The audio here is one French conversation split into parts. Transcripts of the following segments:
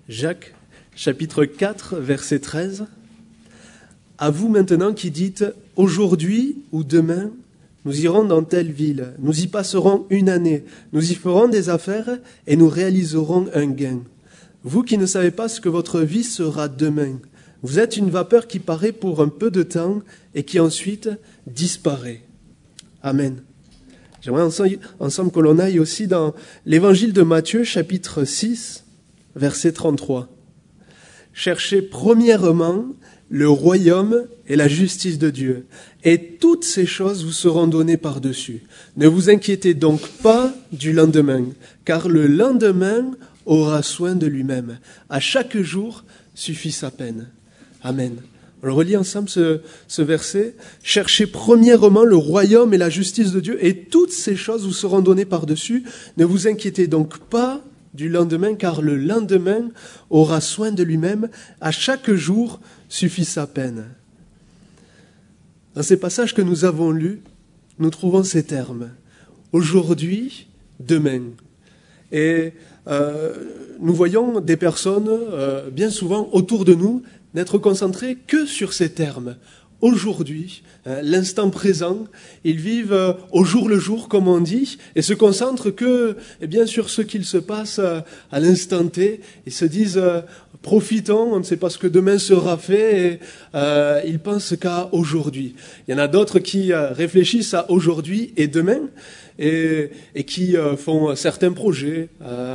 Jacques, chapitre 4, verset 13. « À vous maintenant qui dites, aujourd'hui ou demain, nous irons dans telle ville, nous y passerons une année, nous y ferons des affaires et nous réaliserons un gain. Vous qui ne savez pas ce que votre vie sera demain, vous êtes une vapeur qui paraît pour un peu de temps et qui ensuite disparaît. » Amen. J'aimerais ensemble que l'on aille aussi dans l'évangile de Matthieu, chapitre 6, verset 33. « Cherchez premièrement le royaume et la justice de Dieu, et toutes ces choses vous seront données par-dessus. Ne vous inquiétez donc pas du lendemain, car le lendemain aura soin de lui-même. À chaque jour suffit sa peine. » Amen. On le relit ensemble ce verset. « Cherchez premièrement le royaume et la justice de Dieu, et toutes ces choses vous seront données par-dessus. Ne vous inquiétez donc pas du lendemain, car le lendemain aura soin de lui-même. À chaque jour suffit sa peine. » Dans ces passages que nous avons lus, nous trouvons ces termes. Aujourd'hui, demain. Et nous voyons des personnes, bien souvent autour de nous, n'être concentrés que sur ces termes. Aujourd'hui, l'instant présent, ils vivent au jour le jour, comme on dit, et se concentrent que sur ce qu'il se passe à l'instant T. Ils se disent profitons, on ne sait pas ce que demain sera fait, et ils pensent qu'à aujourd'hui. Il y en a d'autres qui réfléchissent à aujourd'hui et demain, et qui font certains projets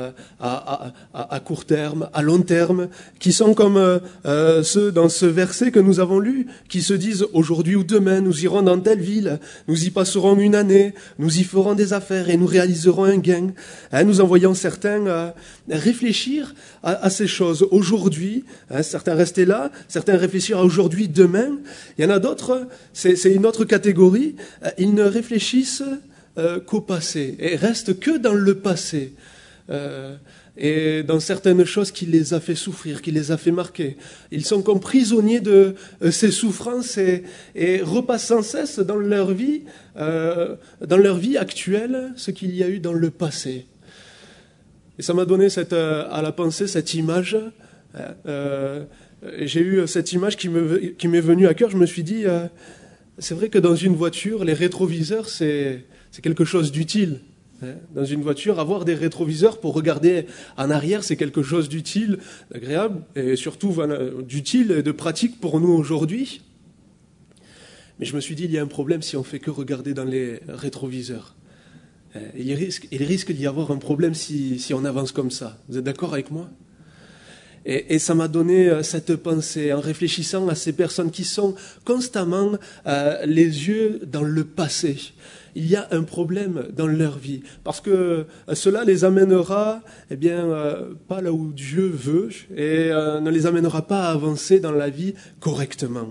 à court terme, à long terme, qui sont comme ceux dans ce verset que nous avons lu, qui se disent aujourd'hui ou demain, nous irons dans telle ville, nous y passerons une année, nous y ferons des affaires et nous réaliserons un gain. Nous en voyons certains réfléchir à ces choses aujourd'hui, certains rester là, certains réfléchir à aujourd'hui, demain. Il y en a d'autres, c'est une autre catégorie, ils ne réfléchissent qu'au passé, et restent que dans le passé, et dans certaines choses qui les a fait souffrir, qui les a fait marquer. Ils sont comme prisonniers de ces souffrances et repassent sans cesse dans leur vie actuelle ce qu'il y a eu dans le passé. Et ça m'a donné à la pensée cette image. J'ai eu cette image qui m'est venue à cœur. Je me suis dit, c'est vrai que dans une voiture, les rétroviseurs, c'est quelque chose d'utile. Dans une voiture, avoir des rétroviseurs pour regarder en arrière, c'est quelque chose d'utile, d'agréable, et surtout d'utile et de pratique pour nous aujourd'hui. Mais je me suis dit, il y a un problème si on fait que regarder dans les rétroviseurs. Il risque d'y avoir un problème si on avance comme ça. Vous êtes d'accord avec moi ? Et ça m'a donné cette pensée en réfléchissant à ces personnes qui sont constamment les yeux dans le passé. Il y a un problème dans leur vie, parce que cela les amènera pas là où Dieu veut et ne les amènera pas à avancer dans la vie correctement.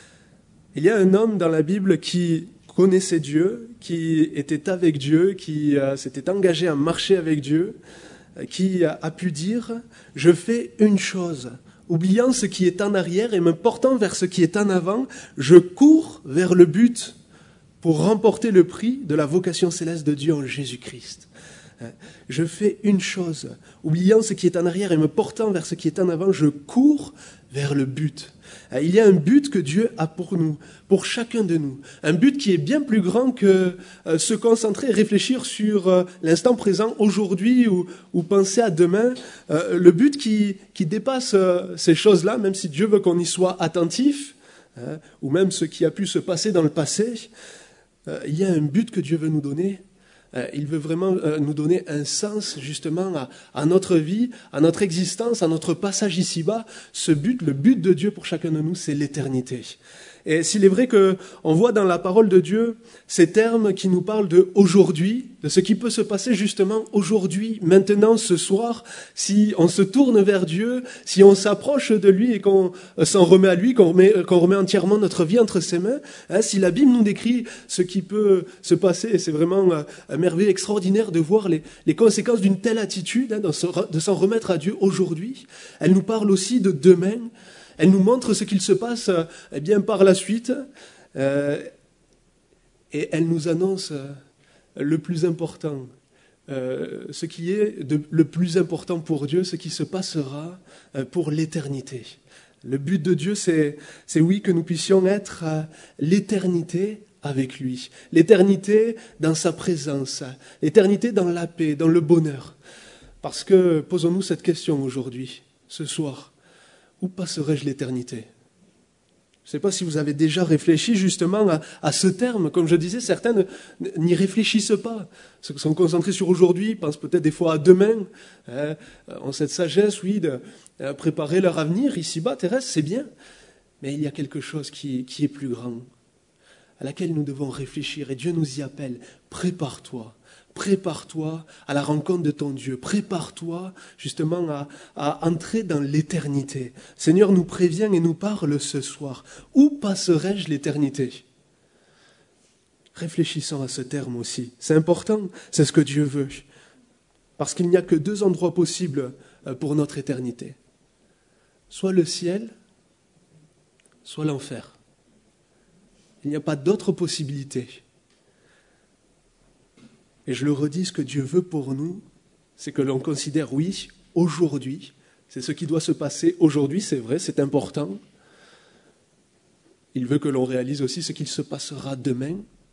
Il y a un homme dans la Bible qui connaissait Dieu, qui était avec Dieu, qui s'était engagé à marcher avec Dieu, qui a pu dire « Je fais une chose, oubliant ce qui est en arrière et me portant vers ce qui est en avant, je cours vers le but pour remporter le prix de la vocation céleste de Dieu en Jésus-Christ. Je fais une chose, oubliant ce qui est en arrière et me portant vers ce qui est en avant, je cours vers le but. » Il y a un but que Dieu a pour nous, pour chacun de nous. Un but qui est bien plus grand que se concentrer et réfléchir sur l'instant présent, aujourd'hui, ou penser à demain. Le but qui dépasse ces choses-là, même si Dieu veut qu'on y soit attentif, ou même ce qui a pu se passer dans le passé, il y a un but que Dieu veut nous donner. Il veut vraiment nous donner un sens justement à notre vie, à notre existence, à notre passage ici-bas. Ce but, le but de Dieu pour chacun de nous, c'est l'éternité. Et s'il est vrai qu'on voit dans la parole de Dieu ces termes qui nous parlent de aujourd'hui, de ce qui peut se passer justement aujourd'hui, maintenant, ce soir, si on se tourne vers Dieu, si on s'approche de lui et qu'on s'en remet à lui, qu'on remet entièrement notre vie entre ses mains, si la Bible nous décrit ce qui peut se passer, et c'est vraiment merveilleux, extraordinaire de voir les conséquences d'une telle attitude, de s'en remettre à Dieu aujourd'hui. Elle nous parle aussi de demain. Elle nous montre ce qu'il se passe par la suite et elle nous annonce le plus important, ce qui est le plus important pour Dieu, ce qui se passera pour l'éternité. Le but de Dieu, c'est oui, que nous puissions être l'éternité avec lui, l'éternité dans sa présence, l'éternité dans la paix, dans le bonheur. Parce que, posons-nous cette question aujourd'hui, ce soir, où passerai-je l'éternité ? Je ne sais pas si vous avez déjà réfléchi justement à ce terme. Comme je disais, certains n'y réfléchissent pas. Ceux qui sont concentrés sur aujourd'hui pensent peut-être des fois à demain, ont cette sagesse, oui, de préparer leur avenir ici-bas, terrestre, c'est bien. Mais il y a quelque chose qui est plus grand, à laquelle nous devons réfléchir. Et Dieu nous y appelle. Prépare-toi. Prépare-toi à la rencontre de ton Dieu. Prépare-toi justement à entrer dans l'éternité. Le Seigneur nous prévient et nous parle ce soir. Où passerai-je l'éternité ? Réfléchissons à ce terme aussi. C'est important, c'est ce que Dieu veut. Parce qu'il n'y a que 2 endroits possibles pour notre éternité. Soit le ciel, soit l'enfer. Il n'y a pas d'autre possibilité. Et je le redis, ce que Dieu veut pour nous, c'est que l'on considère, oui, aujourd'hui, c'est ce qui doit se passer aujourd'hui, c'est vrai, c'est important. Il veut que l'on réalise aussi ce qu'il se passera demain,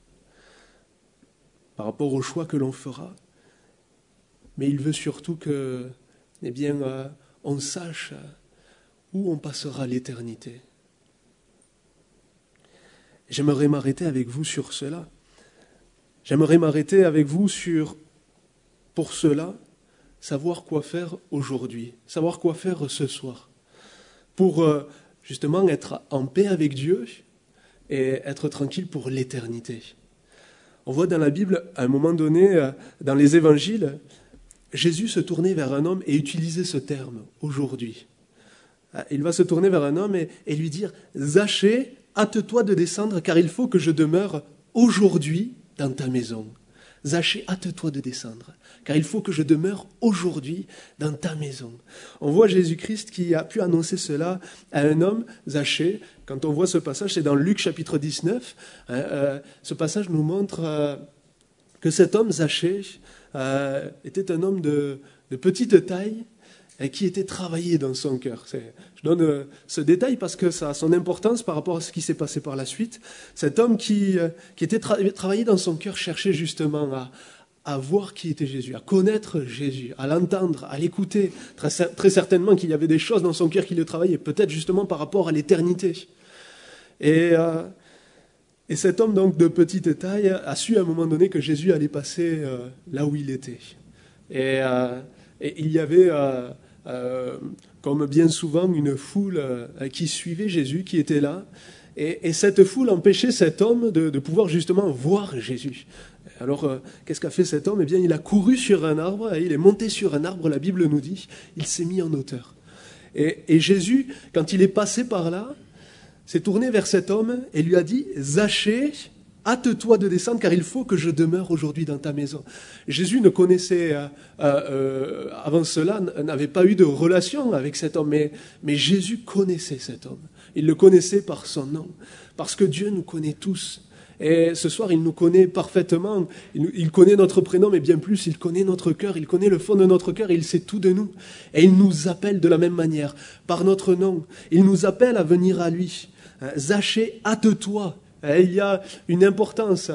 par rapport au choix que l'on fera. Mais il veut surtout que, on sache où on passera l'éternité. J'aimerais m'arrêter avec vous sur cela. J'aimerais m'arrêter avec vous pour cela, savoir quoi faire aujourd'hui, savoir quoi faire ce soir, pour justement être en paix avec Dieu et être tranquille pour l'éternité. On voit dans la Bible, à un moment donné, dans les évangiles, Jésus se tournait vers un homme et utilisait ce terme, aujourd'hui. Il va se tourner vers un homme et lui dire « Zachée, hâte-toi de descendre, car il faut que je demeure aujourd'hui dans ta maison. Zachée, hâte-toi de descendre, car il faut que je demeure aujourd'hui dans ta maison. » On voit Jésus-Christ qui a pu annoncer cela à un homme, Zachée. Quand on voit ce passage, c'est dans Luc chapitre 19. Ce passage nous montre que cet homme, Zachée, était un homme de petite taille, et qui était travaillé dans son cœur. Je donne ce détail parce que ça a son importance par rapport à ce qui s'est passé par la suite. Cet homme qui était travaillé dans son cœur cherchait justement à voir qui était Jésus, à connaître Jésus, à l'entendre, à l'écouter. Très certainement qu'il y avait des choses dans son cœur qui le travaillaient, peut-être justement par rapport à l'éternité. Et cet homme donc de petite taille a su à un moment donné que Jésus allait passer là où il était. Et il y avait... comme bien souvent, une foule qui suivait Jésus, qui était là. Et cette foule empêchait cet homme de pouvoir justement voir Jésus. Alors, qu'est-ce qu'a fait cet homme ? Eh bien, il a couru sur un arbre, et il est monté sur un arbre, la Bible nous dit, il s'est mis en hauteur. Et Jésus, quand il est passé par là, s'est tourné vers cet homme et lui a dit « Zachée, hâte-toi de descendre, car il faut que je demeure aujourd'hui dans ta maison. » Jésus ne connaissait, avant cela, n'avait pas eu de relation avec cet homme, mais Jésus connaissait cet homme. Il le connaissait par son nom, parce que Dieu nous connaît tous. Et ce soir, il nous connaît parfaitement. Il connaît notre prénom, mais bien plus, il connaît notre cœur, il connaît le fond de notre cœur, et il sait tout de nous. Et il nous appelle de la même manière, par notre nom. Il nous appelle à venir à lui. Zachée, hâte-toi. Il y a une importance.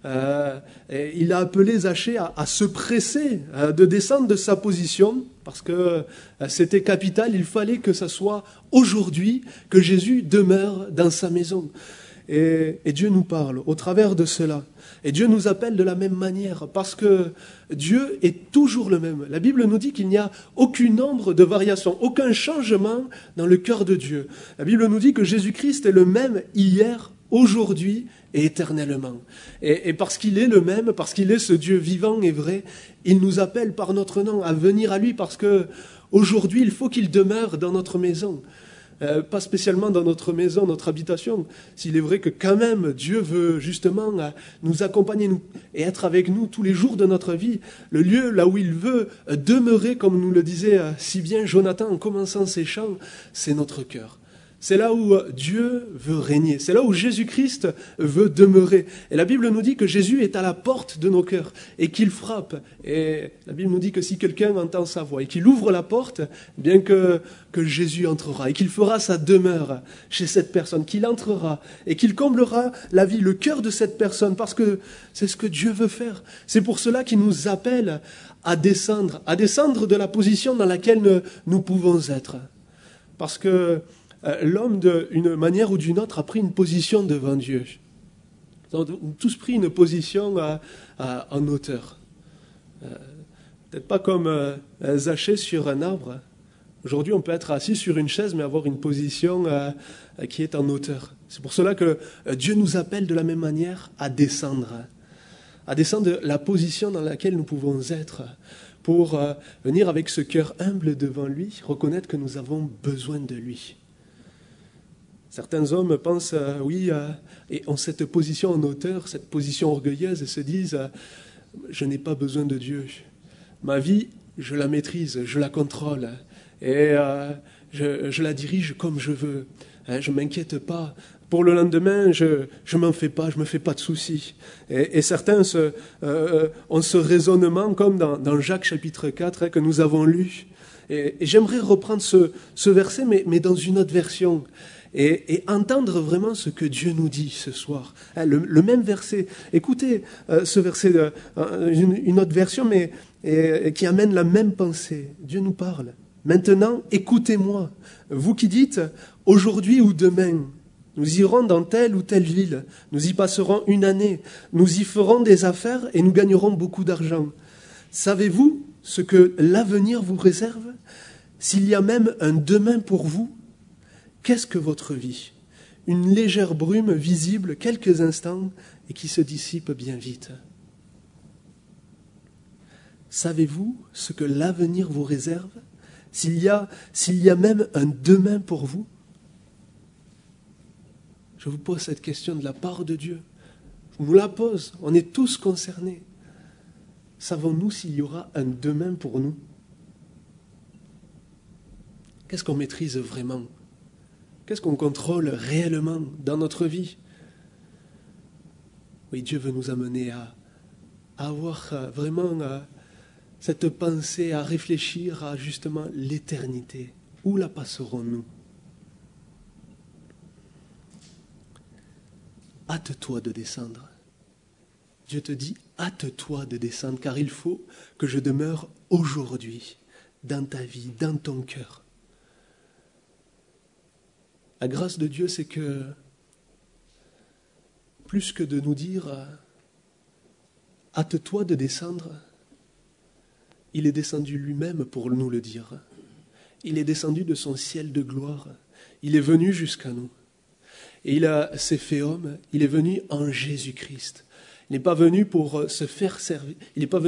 Il a appelé Zachée à se presser de descendre de sa position, parce que c'était capital. Il fallait que ce soit aujourd'hui que Jésus demeure dans sa maison. Et Dieu nous parle au travers de cela. Et Dieu nous appelle de la même manière, parce que Dieu est toujours le même. La Bible nous dit qu'il n'y a aucun nombre de variations, aucun changement dans le cœur de Dieu. La Bible nous dit que Jésus-Christ est le même hier, aujourd'hui et éternellement. Et parce qu'il est le même, parce qu'il est ce Dieu vivant et vrai, il nous appelle par notre nom à venir à lui, parce que aujourd'hui, il faut qu'il demeure dans notre maison. Pas spécialement dans notre maison, notre habitation. S'il est vrai que quand même Dieu veut justement nous accompagner et être avec nous tous les jours de notre vie, le lieu là où il veut demeurer, comme nous le disait si bien Jonathan en commençant ses chants, c'est notre cœur. C'est là où Dieu veut régner. C'est là où Jésus-Christ veut demeurer. Et la Bible nous dit que Jésus est à la porte de nos cœurs et qu'il frappe. Et la Bible nous dit que si quelqu'un entend sa voix et qu'il ouvre la porte, bien que Jésus entrera et qu'il fera sa demeure chez cette personne, qu'il entrera et qu'il comblera la vie, le cœur de cette personne, parce que c'est ce que Dieu veut faire. C'est pour cela qu'il nous appelle à descendre de la position dans laquelle nous pouvons être. Parce que l'homme, d'une manière ou d'une autre, a pris une position devant Dieu. Nous avons tous pris une position en hauteur. Peut-être pas comme Zachée sur un arbre. Aujourd'hui, on peut être assis sur une chaise, mais avoir une position qui est en hauteur. C'est pour cela que Dieu nous appelle de la même manière à descendre de la position dans laquelle nous pouvons être, pour venir avec ce cœur humble devant lui, reconnaître que nous avons besoin de lui. Certains hommes pensent, et ont cette position en hauteur, cette position orgueilleuse, et se disent, je n'ai pas besoin de Dieu. Ma vie, je la maîtrise, je la contrôle, et je la dirige comme je veux. Je ne m'inquiète pas. Pour le lendemain, je m'en fais pas, je me fais pas de soucis. Et certains ont ce raisonnement, comme dans Jacques chapitre 4, que nous avons lu. Et j'aimerais reprendre ce verset, mais dans une autre version. Et entendre vraiment ce que Dieu nous dit ce soir. Le même verset. Écoutez ce verset, une autre version, mais qui amène la même pensée. Dieu nous parle. Maintenant, écoutez-moi, vous qui dites, aujourd'hui ou demain, nous irons dans telle ou telle ville, nous y passerons une année, nous y ferons des affaires et nous gagnerons beaucoup d'argent. Savez-vous ce que l'avenir vous réserve? S'il y a même un demain pour vous, qu'est-ce que votre vie? Une légère brume visible quelques instants et qui se dissipe bien vite. Savez-vous ce que l'avenir vous réserve? S'il y a même un demain pour vous? Je vous pose cette question de la part de Dieu. Je nous la pose, on est tous concernés. Savons-nous s'il y aura un demain pour nous? Qu'est-ce qu'on maîtrise vraiment? Qu'est-ce qu'on contrôle réellement dans notre vie? Oui, Dieu veut nous amener à avoir vraiment cette pensée, à réfléchir à justement l'éternité. Où la passerons-nous? Hâte-toi de descendre. Dieu te dit, hâte-toi de descendre, car il faut que je demeure aujourd'hui, dans ta vie, dans ton cœur. La grâce de Dieu, c'est que, plus que de nous dire, hâte-toi de descendre, il est descendu lui-même pour nous le dire. Il est descendu de son ciel de gloire. Il est venu jusqu'à nous. Et il s'est fait homme, il est venu en Jésus-Christ. Il n'est pas venu pour se faire servir,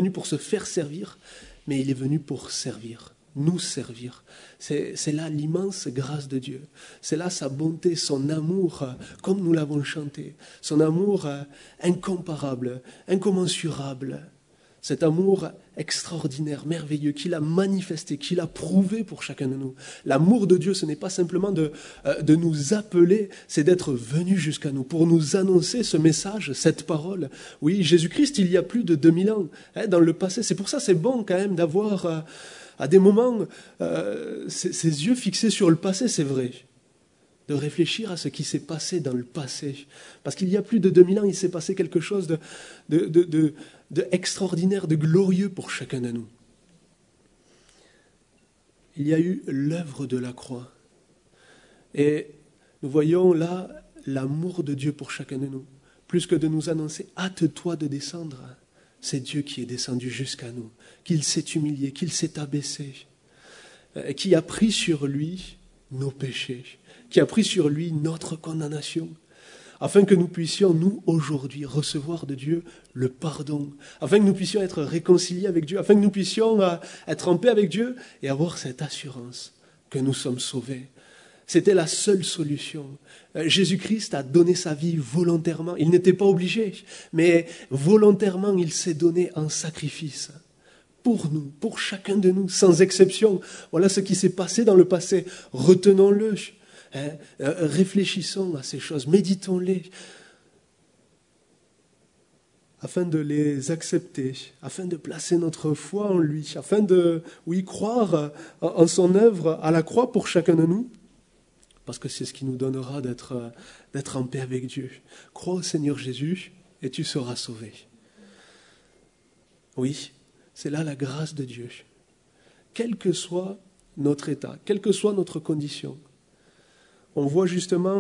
mais il est venu pour servir, nous servir. C'est là l'immense grâce de Dieu. C'est là sa bonté, son amour, comme nous l'avons chanté. Son amour incomparable, incommensurable. Cet amour extraordinaire, merveilleux, qu'il a manifesté, qu'il a prouvé pour chacun de nous. L'amour de Dieu, ce n'est pas simplement de nous appeler, c'est d'être venu jusqu'à nous, pour nous annoncer ce message, cette parole. Oui, Jésus-Christ, il y a plus de 2000 ans, dans le passé. C'est pour ça c'est bon quand même d'avoir, à des moments, ses yeux fixés sur le passé, c'est vrai. De réfléchir à ce qui s'est passé dans le passé. Parce qu'il y a plus de 2000 ans, il s'est passé quelque chose de extraordinaire, de glorieux pour chacun de nous. Il y a eu l'œuvre de la croix. Et nous voyons là l'amour de Dieu pour chacun de nous. Plus que de nous annoncer, hâte-toi de descendre. C'est Dieu qui est descendu jusqu'à nous, qu'il s'est humilié, qu'il s'est abaissé, qui a pris sur lui nos péchés, qui a pris sur lui notre condamnation, afin que nous puissions, nous, aujourd'hui, recevoir de Dieu le pardon, afin que nous puissions être réconciliés avec Dieu, afin que nous puissions être en paix avec Dieu et avoir cette assurance que nous sommes sauvés. C'était la seule solution. Jésus-Christ a donné sa vie volontairement. Il n'était pas obligé, mais volontairement, il s'est donné en sacrifice. Pour nous, pour chacun de nous, sans exception. Voilà ce qui s'est passé dans le passé. Retenons-le. Réfléchissons à ces choses, méditons-les, afin de les accepter, afin de placer notre foi en lui, afin de, croire en son œuvre à la croix pour chacun de nous, parce que c'est ce qui nous donnera d'être en paix avec Dieu. Crois au Seigneur Jésus et tu seras sauvé. Oui, c'est là la grâce de Dieu. Quel que soit notre état, quelle que soit notre condition, on voit justement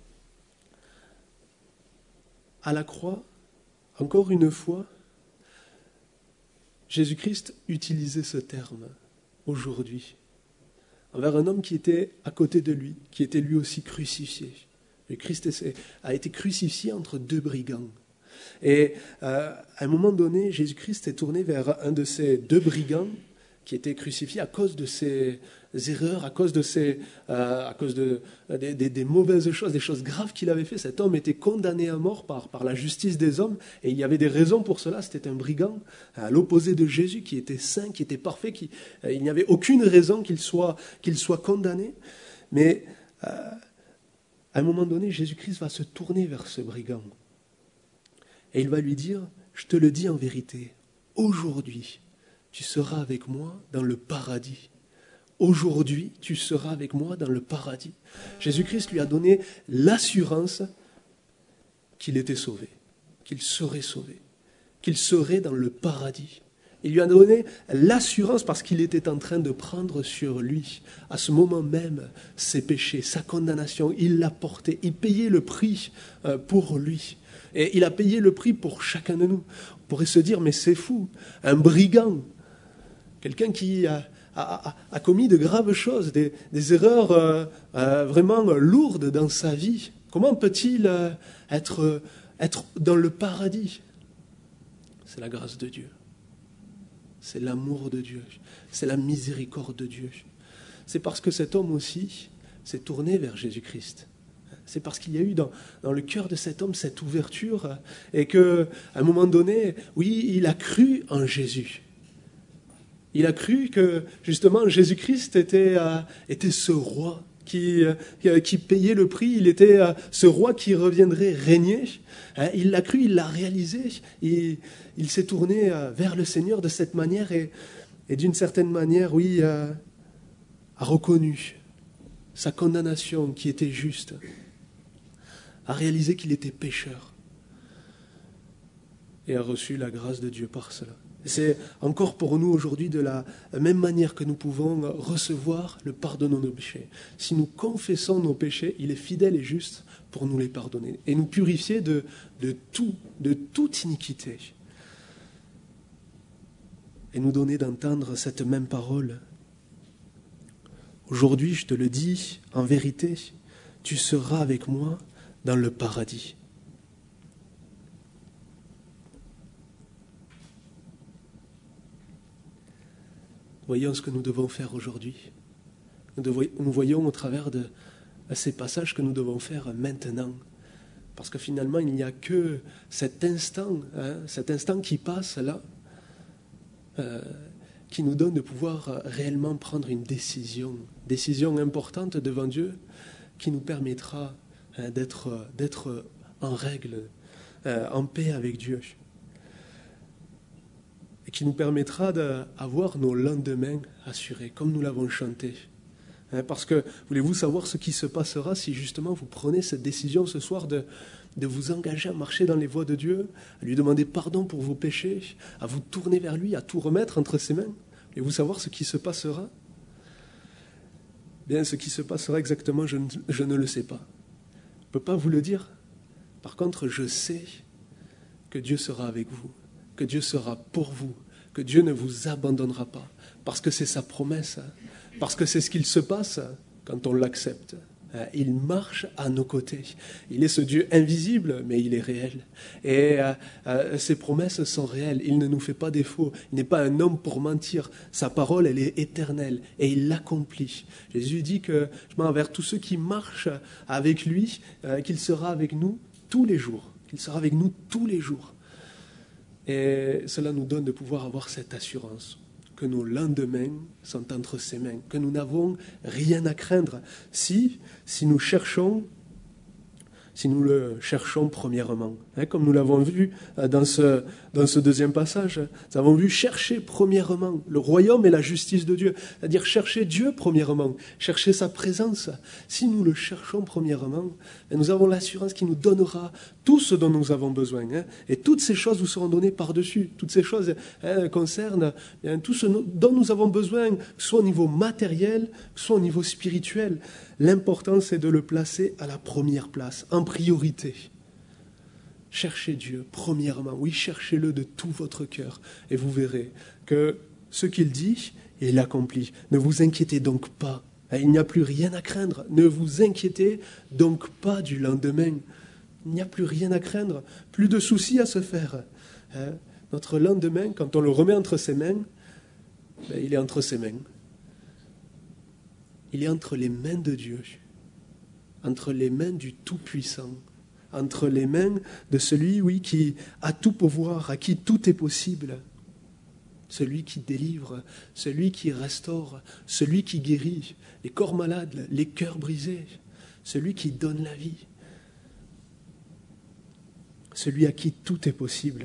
à la croix, encore une fois, Jésus-Christ utilisait ce terme, aujourd'hui, envers un homme qui était à côté de lui, qui était lui aussi crucifié. Le Christ a été crucifié entre deux brigands. Et à un moment donné, Jésus-Christ est tourné vers un de ces deux brigands qui était crucifié à cause de ses erreurs, à cause des mauvaises choses, des choses graves qu'il avait fait. Cet homme était condamné à mort par la justice des hommes, et il y avait des raisons pour cela. C'était un brigand, à l'opposé de Jésus, qui était saint, qui était parfait, il n'y avait aucune raison qu'il soit condamné. Mais à un moment donné, Jésus-Christ va se tourner vers ce brigand, et il va lui dire, « Je te le dis en vérité, aujourd'hui, tu seras avec moi dans le paradis. Aujourd'hui, tu seras avec moi dans le paradis. » Jésus-Christ lui a donné l'assurance qu'il était sauvé, qu'il serait sauvé, qu'il serait dans le paradis. Il lui a donné l'assurance parce qu'il était en train de prendre sur lui, à ce moment même, ses péchés, sa condamnation. Il l'a porté, il payait le prix pour lui. Et il a payé le prix pour chacun de nous. On pourrait se dire, mais c'est fou, un brigand, quelqu'un qui a commis de graves choses, des erreurs vraiment lourdes dans sa vie. Comment peut-il être dans le paradis? C'est la grâce de Dieu. C'est l'amour de Dieu. C'est la miséricorde de Dieu. C'est parce que cet homme aussi s'est tourné vers Jésus-Christ. C'est parce qu'il y a eu dans le cœur de cet homme cette ouverture et qu'à un moment donné, oui, il a cru en Jésus. Il a cru que, justement, Jésus-Christ était ce roi qui payait le prix. Il était ce roi qui reviendrait régner. Il l'a cru, il l'a réalisé. Il s'est tourné vers le Seigneur de cette manière et d'une certaine manière, oui, a reconnu sa condamnation qui était juste, a réalisé qu'il était pécheur et a reçu la grâce de Dieu par cela. C'est encore pour nous aujourd'hui de la même manière que nous pouvons recevoir le pardon de nos péchés. Si nous confessons nos péchés, il est fidèle et juste pour nous les pardonner et nous purifier de toute iniquité et nous donner d'entendre cette même parole. Aujourd'hui, je te le dis, en vérité, tu seras avec moi dans le paradis. Voyons ce que nous devons faire aujourd'hui. Nous voyons au travers de ces passages que nous devons faire maintenant. Parce que finalement, il n'y a que cet instant qui passe là, qui nous donne de pouvoir réellement prendre une décision importante devant Dieu, qui nous permettra d'être en règle, en paix avec Dieu. Et qui nous permettra d'avoir nos lendemains assurés, comme nous l'avons chanté. Parce que, voulez-vous savoir ce qui se passera si justement vous prenez cette décision ce soir de vous engager à marcher dans les voies de Dieu, à lui demander pardon pour vos péchés, à vous tourner vers lui, à tout remettre entre ses mains? Voulez-vous savoir ce qui se passera? Bien, ce qui se passera exactement, je ne le sais pas. Je ne peux pas vous le dire. Par contre, je sais que Dieu sera avec vous, que Dieu sera pour vous, que Dieu ne vous abandonnera pas, parce que c'est sa promesse, parce que c'est ce qu'il se passe quand on l'accepte. Il marche à nos côtés. Il est ce Dieu invisible, mais il est réel. Et ses promesses sont réelles. Il ne nous fait pas défaut. Il n'est pas un homme pour mentir. Sa parole, elle est éternelle et il l'accomplit. Jésus dit que, envers tous ceux qui marchent avec lui, qu'il sera avec nous tous les jours. Qu'il sera avec nous tous les jours. Et cela nous donne de pouvoir avoir cette assurance que nos lendemains sont entre ses mains, que nous n'avons rien à craindre si nous le cherchons premièrement. Comme nous l'avons vu dans ce deuxième passage, nous avons vu chercher premièrement le royaume et la justice de Dieu, c'est-à-dire chercher Dieu premièrement, chercher sa présence. Si nous le cherchons premièrement, nous avons l'assurance qu'il nous donnera tout ce dont nous avons besoin. Et toutes ces choses vous seront données par-dessus. Toutes ces choses concernent tout ce dont nous avons besoin, soit au niveau matériel, soit au niveau spirituel. L'important, c'est de le placer à la première place, en priorité. Cherchez Dieu, premièrement. Oui, cherchez-le de tout votre cœur. Et vous verrez que ce qu'il dit, il l'accomplit. Ne vous inquiétez donc pas. Il n'y a plus rien à craindre. Ne vous inquiétez donc pas du lendemain. Il n'y a plus rien à craindre. Plus de soucis à se faire. Notre lendemain, quand on le remet entre ses mains, il est entre ses mains. Il est entre les mains de Dieu, entre les mains du Tout-Puissant, entre les mains de celui, oui, qui a tout pouvoir, à qui tout est possible, celui qui délivre, celui qui restaure, celui qui guérit les corps malades, les cœurs brisés, celui qui donne la vie, celui à qui tout est possible.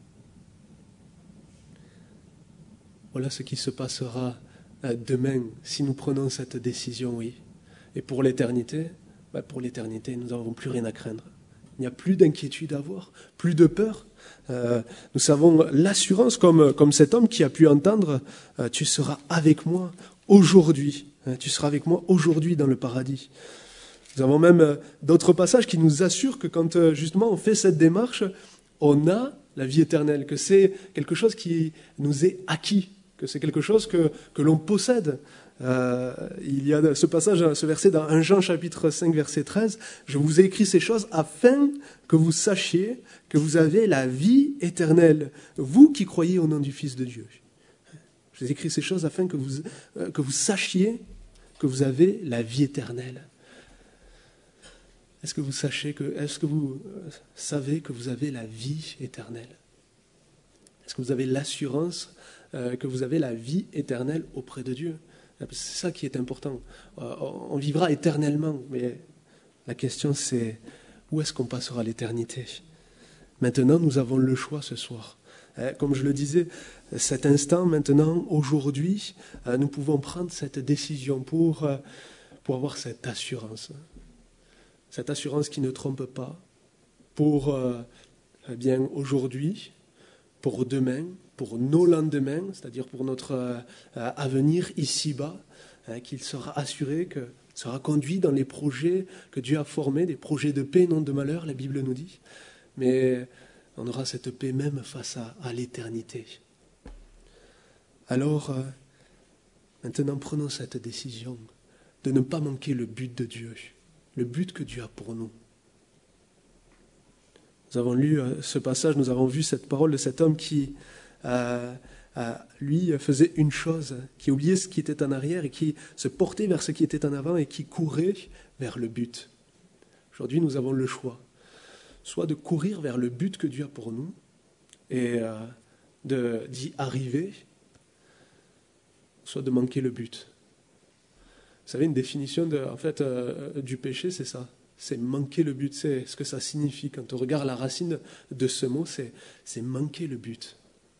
Voilà ce qui se passera demain, si nous prenons cette décision, oui. Et pour l'éternité, nous n'avons plus rien à craindre. Il n'y a plus d'inquiétude à avoir, plus de peur. Nous avons l'assurance, comme cet homme qui a pu entendre, tu seras avec moi aujourd'hui. Tu seras avec moi aujourd'hui dans le paradis. Nous avons même d'autres passages qui nous assurent que quand justement on fait cette démarche, on a la vie éternelle, que c'est quelque chose qui nous est acquis, que c'est quelque chose que l'on possède. Il y a ce passage, ce verset dans 1 Jean chapitre 5 verset 13, « Je vous ai écrit ces choses afin que vous sachiez que vous avez la vie éternelle, vous qui croyez au nom du Fils de Dieu. » Je vous ai écrit ces choses afin que vous sachiez que vous avez la vie éternelle. Est-ce que vous savez que vous avez la vie éternelle? Est-ce que vous avez l'assurance que vous avez la vie éternelle auprès de Dieu? C'est ça qui est important. On vivra éternellement, mais la question c'est où est-ce qu'on passera l'éternité? Maintenant, nous avons le choix ce soir. Comme je le disais, cet instant, maintenant, aujourd'hui, nous pouvons prendre cette décision pour avoir cette assurance. Cette assurance qui ne trompe pas pour aujourd'hui, pour demain, pour nos lendemains, c'est-à-dire pour notre avenir ici-bas, qu'il sera assuré, que sera conduit dans les projets que Dieu a formés, des projets de paix, non de malheur, la Bible nous dit. Mais on aura cette paix même face à l'éternité. Alors, maintenant, prenons cette décision de ne pas manquer le but de Dieu, le but que Dieu a pour nous. Nous avons lu ce passage, nous avons vu cette parole de cet homme qui, lui, faisait une chose, qui oubliait ce qui était en arrière et qui se portait vers ce qui était en avant et qui courait vers le but. Aujourd'hui, nous avons le choix, soit de courir vers le but que Dieu a pour nous et d'y arriver, soit de manquer le but. Vous savez, une définition du péché, c'est ça. C'est manquer le but. C'est ce que ça signifie. Quand on regarde la racine de ce mot, c'est manquer le but.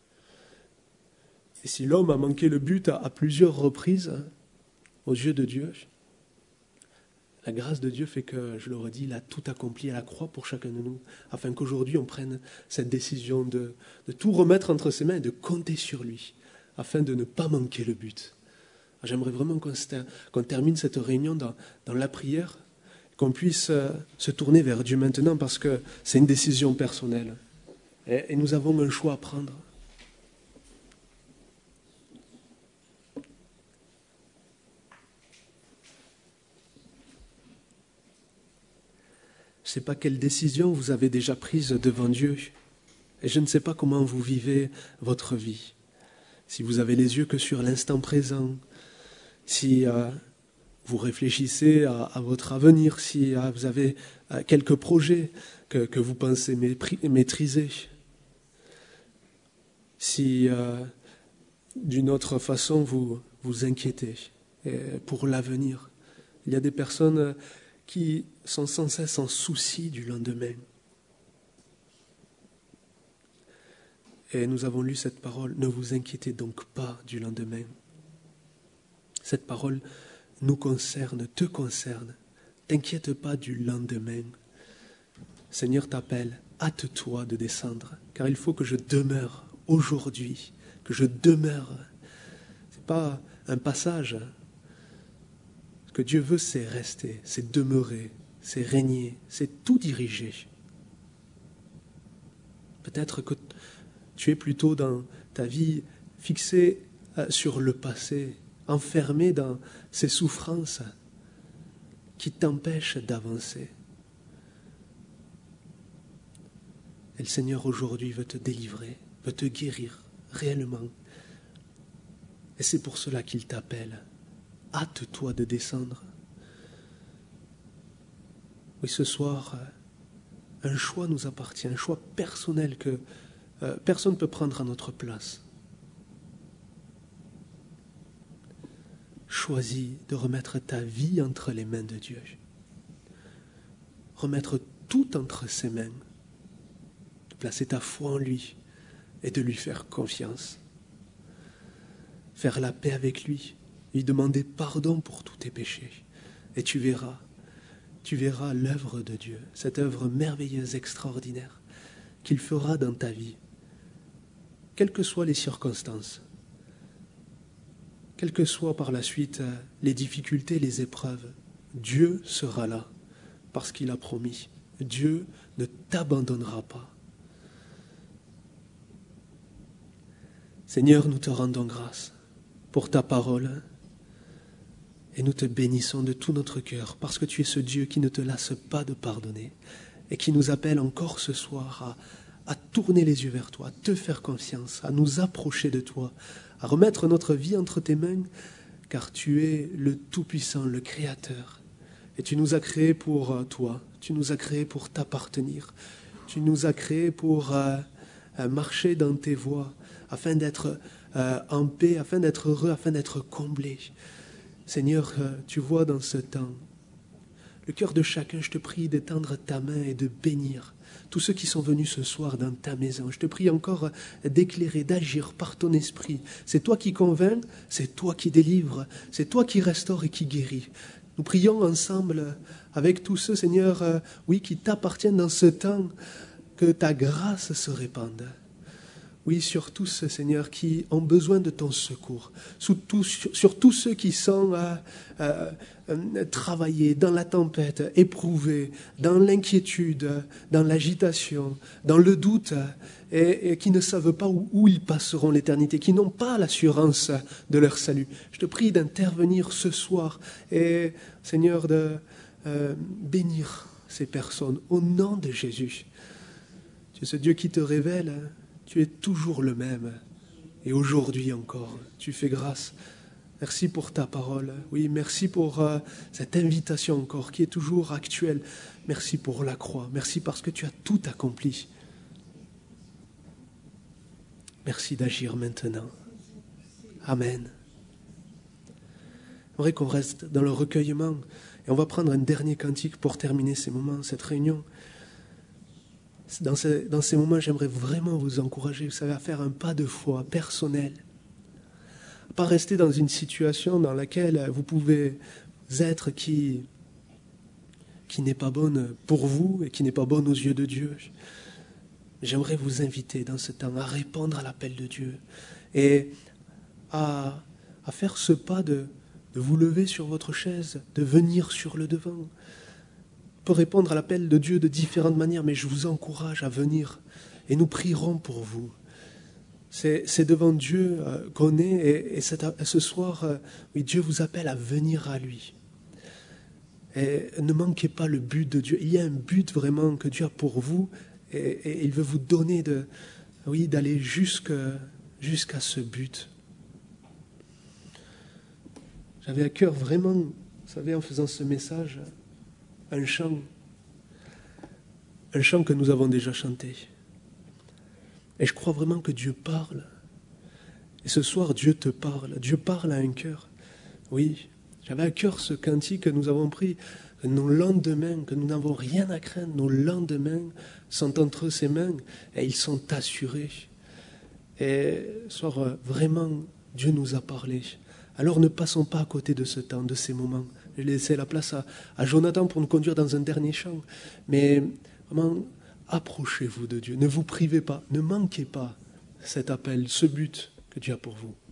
Et si l'homme a manqué le but à plusieurs reprises, aux yeux de Dieu, la grâce de Dieu fait que, je le redis, il a tout accompli à la croix pour chacun de nous, afin qu'aujourd'hui on prenne cette décision de tout remettre entre ses mains et de compter sur lui, afin de ne pas manquer le but. J'aimerais vraiment qu'on termine cette réunion dans la prière, qu'on puisse se tourner vers Dieu maintenant, parce que c'est une décision personnelle. Et nous avons un choix à prendre. Je ne sais pas quelle décision vous avez déjà prise devant Dieu. Et je ne sais pas comment vous vivez votre vie. Si vous avez les yeux que sur l'instant présent, si vous réfléchissez à votre avenir, si vous avez quelques projets que vous pensez maîtriser, si d'une autre façon vous vous inquiétez pour l'avenir. Il y a des personnes qui sont sans cesse en souci du lendemain. Et nous avons lu cette parole, ne vous inquiétez donc pas du lendemain. Cette parole nous concerne, te concerne. T'inquiète pas du lendemain. Seigneur t'appelle, hâte-toi de descendre, car il faut que je demeure aujourd'hui, que je demeure. Ce n'est pas un passage. Ce que Dieu veut, c'est rester, c'est demeurer, c'est régner, c'est tout diriger. Peut-être que tu es plutôt dans ta vie fixé sur le passé, enfermé dans ces souffrances qui t'empêchent d'avancer. Et le Seigneur aujourd'hui veut te délivrer, veut te guérir réellement. Et c'est pour cela qu'il t'appelle. Hâte-toi de descendre. Oui, ce soir, un choix nous appartient, un choix personnel que personne ne peut prendre à notre place. Choisis de remettre ta vie entre les mains de Dieu. Remettre tout entre ses mains. De placer ta foi en lui et de lui faire confiance. Faire la paix avec lui. Lui demander pardon pour tous tes péchés. Et tu verras l'œuvre de Dieu, cette œuvre merveilleuse, extraordinaire, qu'il fera dans ta vie. Quelles que soient les circonstances, quelles que soient par la suite les difficultés, les épreuves, Dieu sera là, parce qu'il a promis. Dieu ne t'abandonnera pas. Seigneur, nous te rendons grâce pour ta parole et nous te bénissons de tout notre cœur, parce que tu es ce Dieu qui ne te lasse pas de pardonner et qui nous appelle encore ce soir à tourner les yeux vers toi, à te faire confiance, à nous approcher de toi, à remettre notre vie entre tes mains, car tu es le Tout-Puissant, le Créateur. Et tu nous as créés pour toi, tu nous as créés pour t'appartenir, tu nous as créés pour marcher dans tes voies, afin d'être en paix, afin d'être heureux, afin d'être comblés. Seigneur, tu vois dans ce temps, le cœur de chacun, je te prie d'étendre ta main et de bénir tous ceux qui sont venus ce soir dans ta maison. Je te prie encore d'éclairer, d'agir par ton esprit. C'est toi qui convaincs, c'est toi qui délivres, c'est toi qui restaures et qui guéris. Nous prions ensemble avec tous ceux, Seigneur, qui t'appartiennent dans ce temps, que ta grâce se répande. Oui, sur tous, Seigneur, qui ont besoin de ton secours. Sur tous ceux qui sont travaillés dans la tempête, éprouvés, dans l'inquiétude, dans l'agitation, dans le doute, et qui ne savent pas où ils passeront l'éternité, qui n'ont pas l'assurance de leur salut. Je te prie d'intervenir ce soir et, Seigneur, de bénir ces personnes au nom de Jésus. Tu es ce Dieu qui te révèle. Tu es toujours le même, et aujourd'hui encore, tu fais grâce. Merci pour ta parole. Oui, merci pour cette invitation encore qui est toujours actuelle. Merci pour la croix. Merci parce que tu as tout accompli. Merci d'agir maintenant. Amen. J'aimerais qu'on reste dans le recueillement et on va prendre un dernier cantique pour terminer ces moments, cette réunion. Dans ces moments, j'aimerais vraiment vous encourager, vous savez, à faire un pas de foi personnel. Pas rester dans une situation dans laquelle vous pouvez être qui n'est pas bonne pour vous et qui n'est pas bonne aux yeux de Dieu. J'aimerais vous inviter dans ce temps à répondre à l'appel de Dieu et à faire ce pas de vous lever sur votre chaise, de venir sur le devant. On peut répondre à l'appel de Dieu de différentes manières, mais je vous encourage à venir et nous prierons pour vous. C'est devant Dieu qu'on est et ce soir, Dieu vous appelle à venir à lui. Et ne manquez pas le but de Dieu. Il y a un but vraiment que Dieu a pour vous et il veut vous donner d'aller jusqu'à ce but. J'avais à cœur vraiment, vous savez, en faisant ce message, un chant que nous avons déjà chanté. Et je crois vraiment que Dieu parle. Et ce soir, Dieu te parle. Dieu parle à un cœur. Oui, j'avais à cœur ce cantique que nous avons pris, que nos lendemains, que nous n'avons rien à craindre, nos lendemains sont entre ses mains et ils sont assurés. Et ce soir, vraiment, Dieu nous a parlé. Alors ne passons pas à côté de ce temps, de ces moments. J'ai laissé la place à Jonathan pour nous conduire dans un dernier chant. Mais vraiment, approchez-vous de Dieu. Ne vous privez pas, ne manquez pas cet appel, ce but que Dieu a pour vous.